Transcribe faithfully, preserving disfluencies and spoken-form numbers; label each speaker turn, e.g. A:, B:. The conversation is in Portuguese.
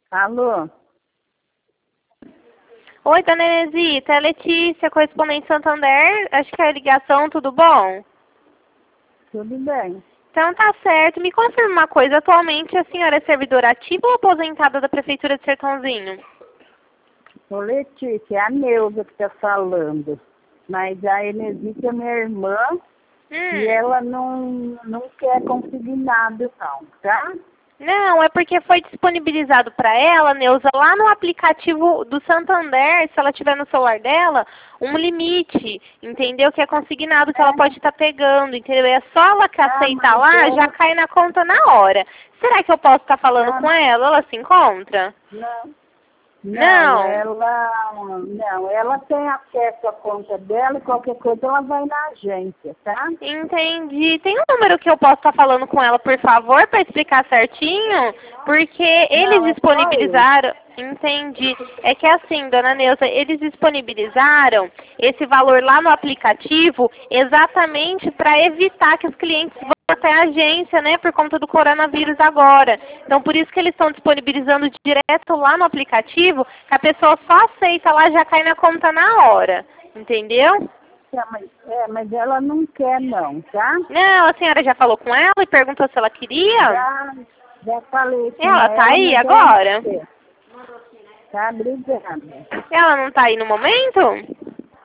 A: Alô?
B: Oi, dona Inesita, é Letícia, correspondente Santander. Acho que é a ligação, tudo bom?
A: Tudo bem.
B: Então tá certo. Me confirma uma coisa, atualmente a senhora é servidora ativa ou aposentada da Prefeitura de Sertãozinho?
A: Ô Letícia, é a Neuza que está falando. Mas a Inesita é minha irmã
B: Hum.
A: e ela não, não quer conseguir nada não, tá?
B: Não, é porque foi disponibilizado para ela, Neuza, lá no aplicativo do Santander, se ela tiver no celular dela, um limite, entendeu? Que é consignado que ela pode estar pegando, entendeu? É só ela que
A: Ah,
B: aceitar
A: mas
B: lá,
A: ela-
B: já cai na conta na hora. Será que eu posso estar falando
A: Ah,
B: com ela? Ela se encontra?
A: Não. Não,
B: Não.
A: ela não, ela tem acesso à conta dela e qualquer coisa ela vai na agência, tá?
B: Entendi. Tem um número que eu posso estar falando com ela, por favor, para explicar certinho? Porque eles
A: Não, é só
B: disponibilizaram... Entendi. É que assim, dona Neuza, eles disponibilizaram esse valor lá no aplicativo exatamente para evitar que os clientes vão até a agência, né, por conta do coronavírus agora. Então, por isso que eles estão disponibilizando direto lá no aplicativo, que a pessoa só aceita lá, já cai na conta na hora. Entendeu?
A: É, mas, é, mas ela não quer não, tá?
B: Não, a senhora já falou com ela e perguntou se ela queria?
A: Já, já falei com
B: Ela tá aí
A: mas ela
B: agora?
A: não quer. Tá, obrigada.
B: Ela não tá aí no momento?